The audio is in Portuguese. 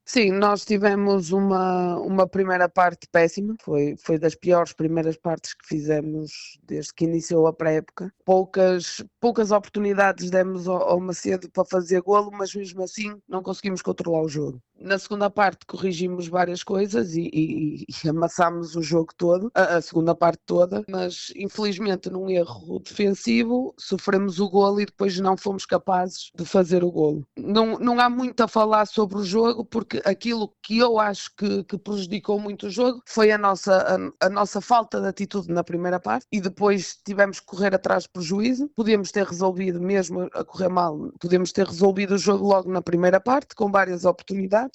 Sim, nós tivemos uma primeira parte péssima, foi das piores primeiras partes que fizemos desde que iniciou a pré-época. Poucas oportunidades demos ao Macedo para fazer golo, mas mesmo assim não conseguimos controlar o jogo. Na segunda parte corrigimos várias coisas e amassámos o jogo todo, a segunda parte toda, mas infelizmente num erro defensivo sofremos o golo e depois não fomos capazes de fazer o golo. Não há muito a falar sobre o jogo, porque aquilo que eu acho que prejudicou muito o jogo foi a nossa falta de atitude na primeira parte e depois tivemos que correr atrás de prejuízo. Podíamos ter resolvido, mesmo a correr mal, podíamos ter resolvido o jogo logo na primeira parte, com várias oportunidades.